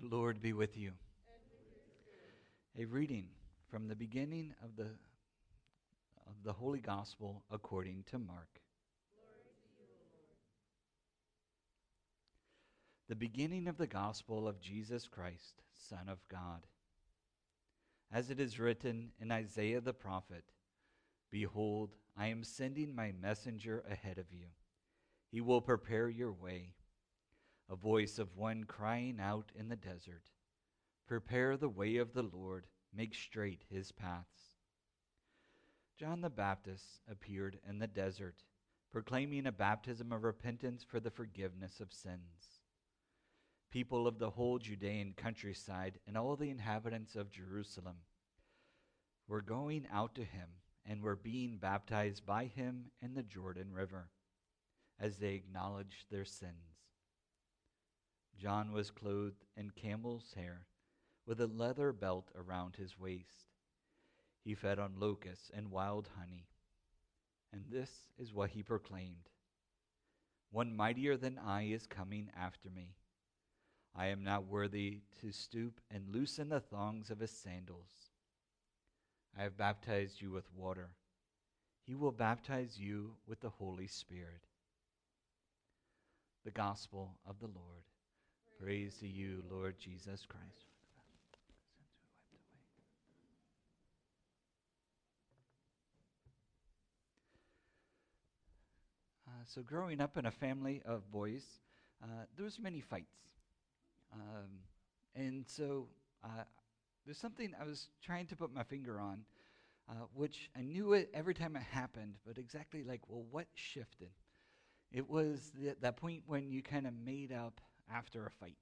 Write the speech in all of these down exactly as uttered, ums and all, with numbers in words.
Lord be with you. A reading from the beginning of the of the Holy Gospel according to Mark. The beginning of the Gospel of Jesus Christ, Son of God. As it is written in Isaiah the prophet, "Behold, I am sending my messenger ahead of you. He will prepare your way." A voice of one crying out in the desert, "Prepare the way of the Lord, make straight his paths." John the Baptist appeared in the desert, proclaiming a baptism of repentance for the forgiveness of sins. People of the whole Judean countryside and all the inhabitants of Jerusalem were going out to him and were being baptized by him in the Jordan River, as they acknowledged their sins. John was clothed in camel's hair, with a leather belt around his waist. He fed on locusts and wild honey. And this is what he proclaimed: "One mightier than I is coming after me. I am not worthy to stoop and loosen the thongs of his sandals. I have baptized you with water. He will baptize you with the Holy Spirit." The Gospel of the Lord. Praise to you, Lord Jesus Christ. Uh, so growing up in a family of boys, uh, there was many fights. Um, and so uh, there's something I was trying to put my finger on, uh, which I knew it every time it happened, but exactly like, well, what shifted? It was th- that point when you kind of made up after a fight.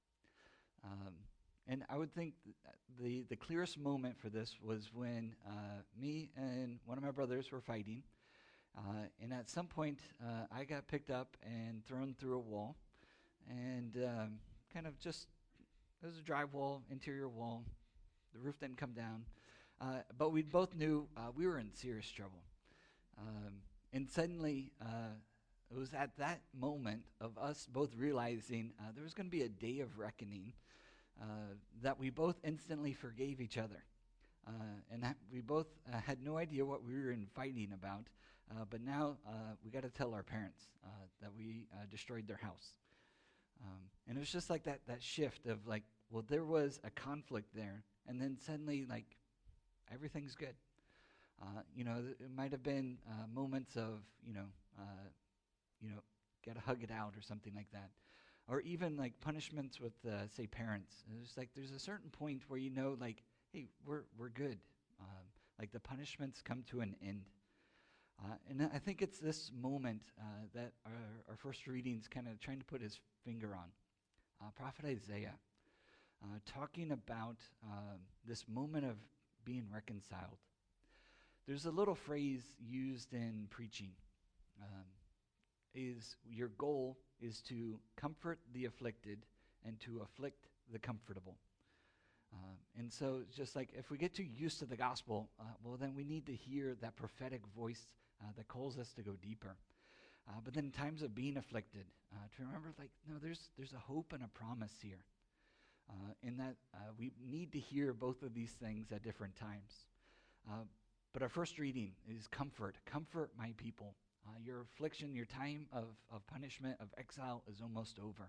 Um, and I would think th- the, the clearest moment for this was when uh, me and one of my brothers were fighting. Uh, and at some point, uh, I got picked up and thrown through a wall. And um, kind of just, it was a drywall, interior wall. The roof didn't come down. Uh, but we both knew uh, we were in serious trouble. Um, and suddenly, uh, it was at that moment of us both realizing uh, there was going to be a day of reckoning uh, that we both instantly forgave each other. Uh, and ha- we both uh, had no idea what we were in fighting about, uh, but now uh, we got to tell our parents uh, that we uh, destroyed their house. Um, and it was just like that, that shift of like, well, there was a conflict there, and then suddenly, like, everything's good. Uh, you know, th- it might have been uh, moments of, you know, uh, you know, got to hug it out or something like that. Or even like punishments with, uh, say, parents. It's like there's a certain point where you know, like, hey, we're we're good. Um, like the punishments come to an end. Uh, and I think it's this moment uh, that our, our first reading's kind of trying to put his finger on. Uh, Prophet Isaiah, uh, talking about uh, this moment of being reconciled. There's a little phrase used in preaching. Um, is your goal is to comfort the afflicted and to afflict the comfortable. Uh, and so it's just like if we get too used to the gospel, uh, well, then we need to hear that prophetic voice uh, that calls us to go deeper. Uh, but then in times of being afflicted, uh, to remember, like, no, there's there's a hope and a promise here. Uh, in that uh, we need to hear both of these things at different times. Uh, but our first reading is comfort. Comfort my people. Uh, your affliction, your time of, of punishment, of exile is almost over.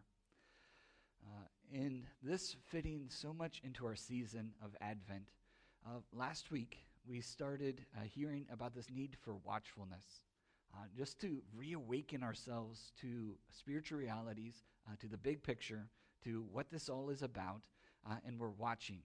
Uh, and this fitting so much into our season of Advent. Uh, last week, we started uh, hearing about this need for watchfulness, uh, just to reawaken ourselves to spiritual realities, uh, to the big picture, to what this all is about, uh, and we're watching.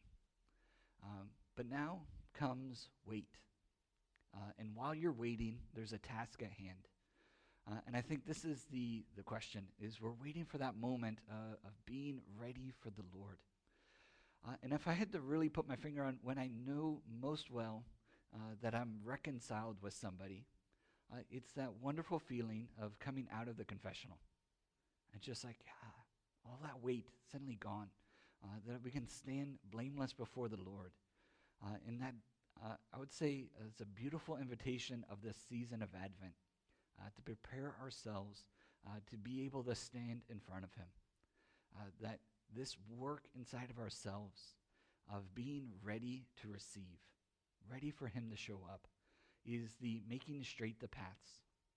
Um, but now comes wait. Uh, and while you're waiting, there's a task at hand. Uh, and I think this is the, the question, is we're waiting for that moment uh, of being ready for the Lord. Uh, and if I had to really put my finger on when I know most well uh, that I'm reconciled with somebody, uh, it's that wonderful feeling of coming out of the confessional. It's just like, yeah, all that weight suddenly gone, uh, that we can stand blameless before the Lord. Uh, and that, uh, I would say, uh, it's a beautiful invitation of this season of Advent. Uh, to prepare ourselves uh, to be able to stand in front of him. Uh, that this work inside of ourselves of being ready to receive, ready for him to show up, is the making straight the paths.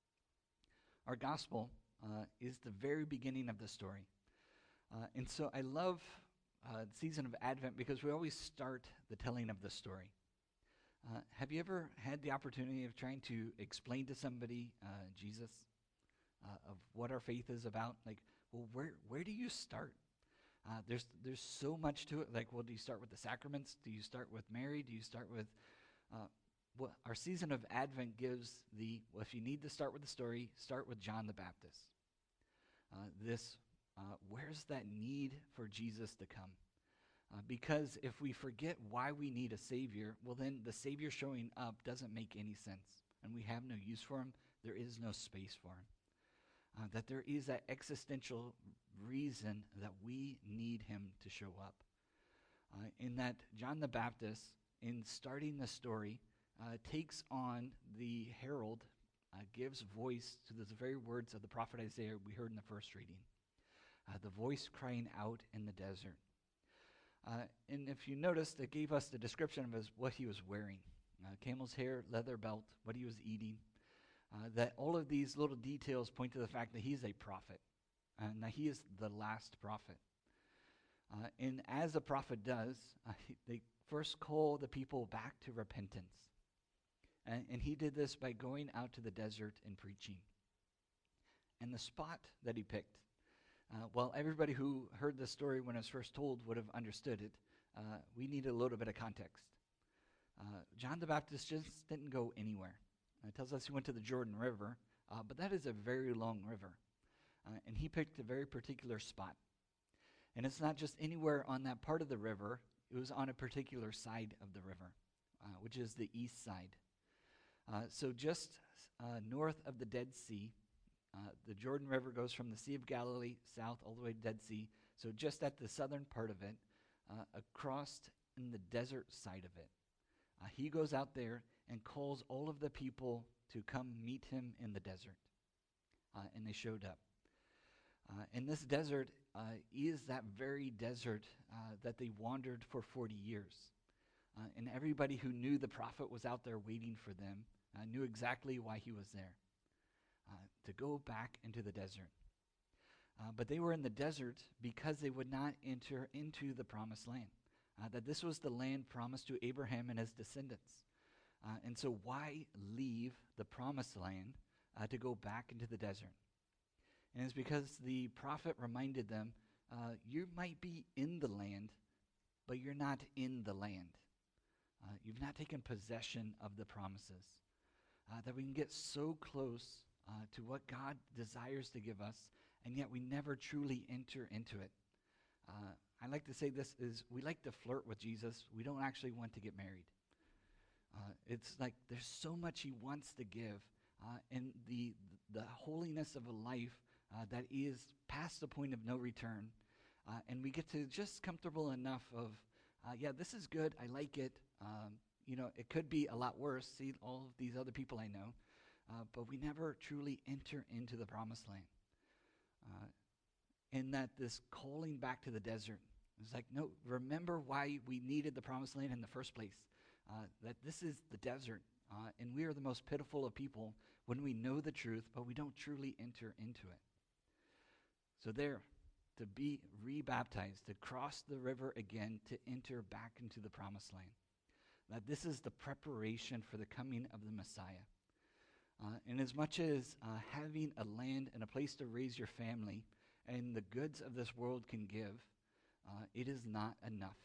Our gospel uh, is the very beginning of the story. Uh, and so I love uh, the season of Advent because we always start the telling of the story. Uh, have you ever had the opportunity of trying to explain to somebody uh, Jesus, uh, of what our faith is about? Like, well, where where do you start? Uh, there's there's so much to it. Like, well, do you start with the sacraments? Do you start with Mary? Do you start with uh, what our season of Advent gives the, well, if you need to start with the story, start with John the Baptist. Uh, this, uh, where's that need for Jesus to come? Uh, because if we forget why we need a Savior, well, then the Savior showing up doesn't make any sense, and we have no use for him. There is no space for him. Uh, that there is that existential reason that we need him to show up. Uh, in that John the Baptist, in starting the story, uh, takes on the herald, uh, gives voice to those very words of the prophet Isaiah we heard in the first reading. Uh, the voice crying out in the desert. Uh, and if you noticed, it gave us the description of his, what he was wearing. Uh, camel's hair, leather belt, what he was eating. Uh, that all of these little details point to the fact that he is a prophet. And that he is the last prophet. Uh, and as a prophet does, uh, he, they first call the people back to repentance. And, and he did this by going out to the desert and preaching. And the spot that he picked, uh, well, everybody who heard the story when it was first told would have understood it. Uh, we need a little bit of context. Uh, John the Baptist just didn't go anywhere. Uh, it tells us he went to the Jordan River, uh, but that is a very long river. Uh, and he picked a very particular spot. And it's not just anywhere on that part of the river. It was on a particular side of the river, uh, which is the east side. Uh, so just uh, north of the Dead Sea, uh, the Jordan River goes from the Sea of Galilee south all the way to Dead Sea. So just at the southern part of it, uh, across in the desert side of it. Uh, he goes out there and calls all of the people to come meet him in the desert. Uh, and they showed up. Uh, and this desert uh, is that very desert uh, that they wandered for forty years. Uh, and everybody who knew the prophet was out there waiting for them uh, knew exactly why he was there, uh, to go back into the desert. Uh, but they were in the desert because they would not enter into the promised land, uh, that this was the land promised to Abraham and his descendants. Uh, and so why leave the promised land uh, to go back into the desert? And it's because the prophet reminded them, uh, you might be in the land, but you're not in the land. Uh, you've not taken possession of the promises. Uh, that we can get so close uh, to what God desires to give us, and yet we never truly enter into it. Uh, I like to say this is, we like to flirt with Jesus. We don't actually want to get married. Uh, it's like there's so much he wants to give, uh, and the the holiness of a life uh, that is past the point of no return. Uh, and we get to just comfortable enough of, uh, yeah, this is good. I like it. Um, you know, it could be a lot worse. See all of these other people I know. Uh, but we never truly enter into the promised land. Uh, and that this calling back to the desert is like, no, remember why we needed the promised land in the first place. Uh, that this is the desert. Uh, and we are the most pitiful of people when we know the truth, but we don't truly enter into it. So there, to be rebaptized, to cross the river again, to enter back into the promised land. That this is the preparation for the coming of the Messiah. Uh, and as much as uh, having a land and a place to raise your family and the goods of this world can give, uh, it is not enough.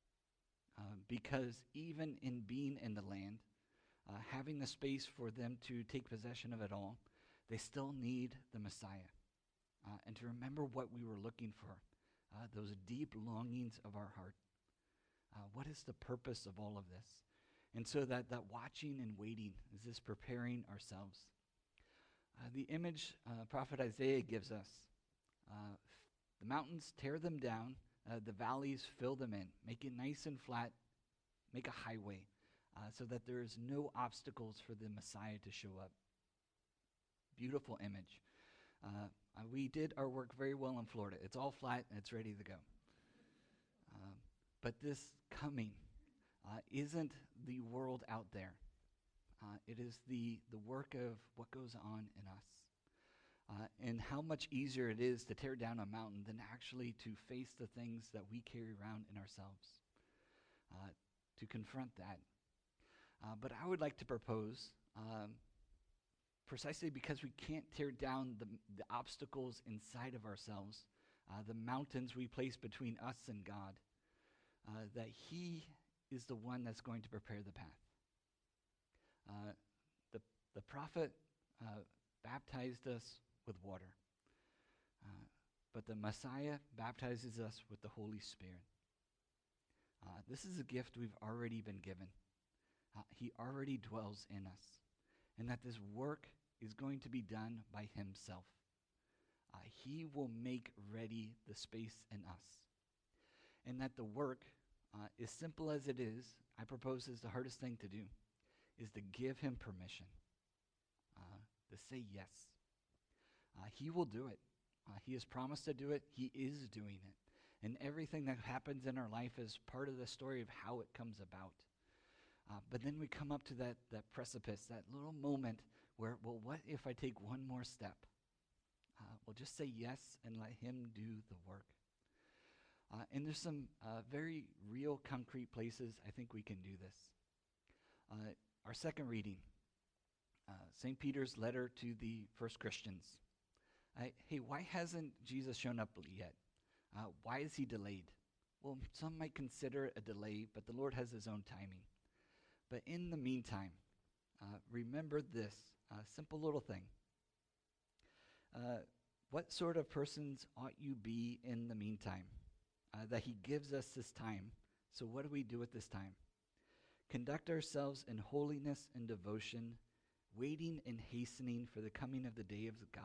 Uh, because even in being in the land, uh, having the space for them to take possession of it all, they still need the Messiah. Uh, and to remember what we were looking for, uh, those deep longings of our heart. Uh, what is the purpose of all of this? And so that, that watching and waiting is this preparing ourselves. Uh, the image uh, Prophet Isaiah gives us, uh, the mountains tear them down, uh, the valleys fill them in, make it nice and flat, make a highway, uh, so that there is no obstacles for the Messiah to show up. Beautiful image. Uh, uh, we did our work very well in Florida. It's all flat and it's ready to go. But this coming uh, isn't the world out there. Uh, it is the, the work of what goes on in us. Uh, and how much easier it is to tear down a mountain than actually to face the things that we carry around in ourselves, uh, to confront that. Uh, but I would like to propose, um, precisely because we can't tear down the, the obstacles inside of ourselves, uh, the mountains we place between us and God, uh, that He is the one that's going to prepare the path. Uh, the, the prophet uh, baptized us with water, uh, but the Messiah baptizes us with the Holy Spirit. Uh, this is a gift we've already been given. Uh, he already dwells in us, and that this work is going to be done by Himself. Uh, he will make ready the space in us, and that the work, uh, as simple as it is, I propose is the hardest thing to do, is to give Him permission, uh, to say yes. Uh, he will do it. Uh, he has promised to do it. He is doing it. And everything that happens in our life is part of the story of how it comes about. Uh, but then we come up to that, that precipice, that little moment where, well, what if I take one more step? Uh, well, just say yes and let Him do the work. Uh, and there's some uh, very real, concrete places I think we can do this. Uh, our second reading, uh, Saint Peter's letter to the first Christians. Uh, hey, why hasn't Jesus shown up yet? Uh, why is He delayed? Well, some might consider it a delay, but the Lord has His own timing. But in the meantime, uh, remember this uh, simple little thing. Uh, what sort of persons ought you be in the meantime? Uh, that He gives us this time. So what do we do with this time? Conduct ourselves in holiness and devotion, waiting and hastening for the coming of the day of God.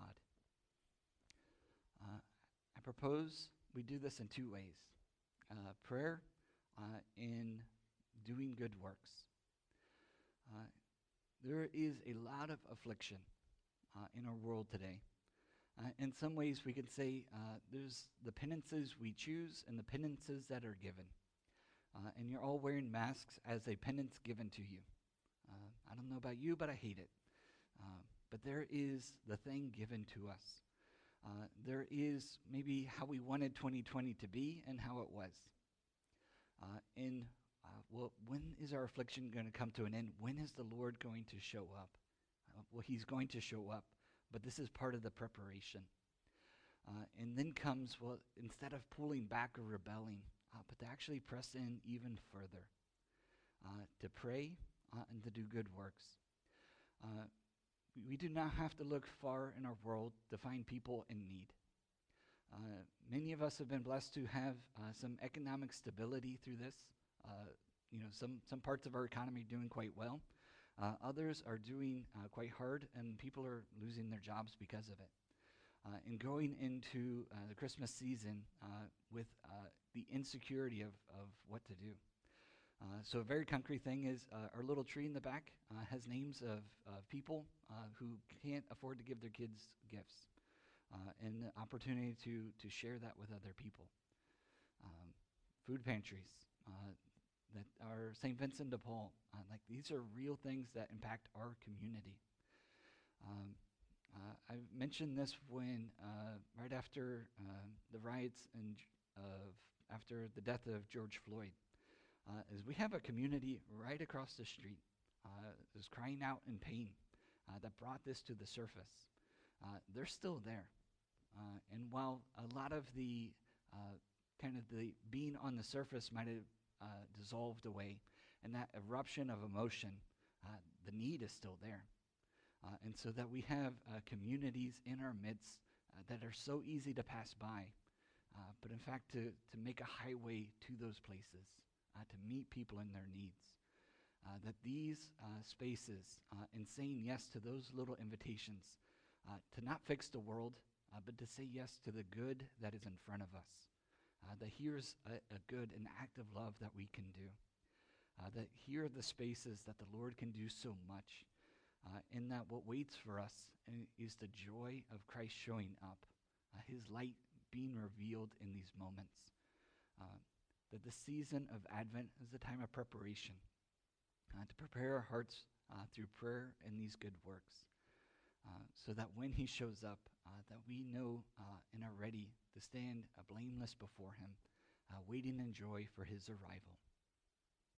Uh, I propose we do this in two ways. Uh, prayer uh, and doing good works. Uh, there is a lot of affliction uh, in our world today. Uh, in some ways, we could say uh, there's the penances we choose and the penances that are given. Uh, and you're all wearing masks as a penance given to you. Uh, I don't know about you, but I hate it. Uh, but there is the thing given to us. Uh, there is maybe how we wanted twenty twenty to be and how it was. Uh, and uh, well, when is our affliction going to come to an end? When is the Lord going to show up? Uh, well, He's going to show up, but this is part of the preparation. Uh, and then comes, well, instead of pulling back or rebelling, uh, but to actually press in even further, uh, to pray uh, and to do good works. Uh, we do not have to look far in our world to find people in need. Uh, many of us have been blessed to have uh, some economic stability through this. Uh, you know, some, some parts of our economy are doing quite well. Uh, others are doing uh, quite hard, and people are losing their jobs because of it. Uh, and going into uh, the Christmas season uh, with uh, the insecurity of, of what to do. Uh, so a very concrete thing is uh, our little tree in the back uh, has names of uh, people uh, who can't afford to give their kids gifts, uh, and the opportunity to, to share that with other people. Um, food pantries uh, that are Saint Vincent de Paul. Uh, like these are real things that impact our community. Um, uh, I mentioned this when uh, right after uh, the riots and of after the death of George Floyd. Uh, is we have a community right across the street uh, is crying out in pain uh, that brought this to the surface. Uh, they're still there. Uh, and while a lot of the uh, kind of the being on the surface might have uh, dissolved away, and that eruption of emotion, uh, the need is still there. Uh, and so that we have uh, communities in our midst uh, that are so easy to pass by, uh, but in fact to, to make a highway to those places. Uh, to meet people in their needs. Uh, that these uh, spaces, uh, and saying yes to those little invitations, uh, to not fix the world, uh, but to say yes to the good that is in front of us. Uh, that here's a, a good, an act of love that we can do. Uh, that here are the spaces that the Lord can do so much. Uh, and that what waits for us uh, is the joy of Christ showing up. Uh, his light being revealed in these moments. Uh, that the season of Advent is a time of preparation, uh, to prepare our hearts uh, through prayer and these good works, uh, so that when he shows up, uh, that we know uh, and are ready to stand uh, blameless before him, uh, waiting in joy for his arrival.